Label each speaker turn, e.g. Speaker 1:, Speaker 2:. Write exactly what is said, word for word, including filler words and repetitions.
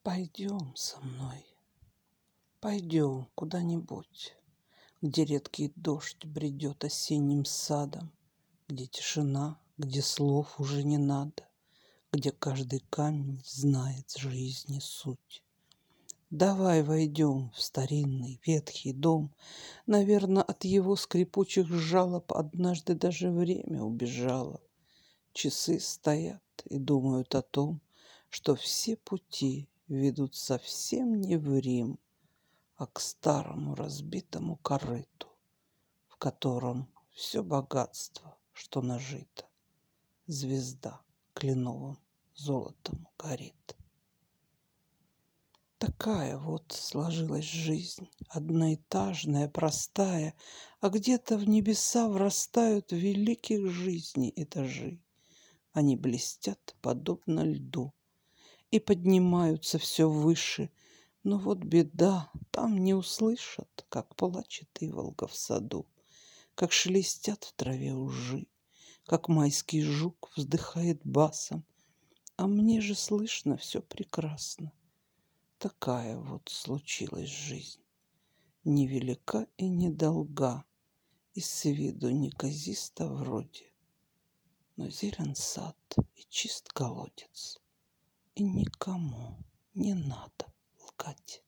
Speaker 1: Пойдем со мной, пойдем куда-нибудь, где редкий дождь бредет осенним садом, где тишина, где слов уже не надо, где каждый камень знает жизни суть. Давай войдем в старинный ветхий дом. Наверно, от его скрипучих жалоб однажды даже время убежало. Часы стоят и думают о том, что все пути ведут совсем не в Рим, а к старому разбитому корыту, в котором все богатство, что нажито, звезда кленовым золотом горит. Такая вот сложилась жизнь, одноэтажная, простая, а где-то в небеса врастают великих жизней этажи. Они блестят, подобно льду, и поднимаются все выше, но вот беда, там не услышат, как плачет иволга в саду, как шелестят в траве ужи, как майский жук вздыхает басом, а мне же слышно все прекрасно. Такая вот случилась жизнь, невелика и недолга, и с виду неказиста вроде, но зелен сад и чист колодец, и никому не надо лгать.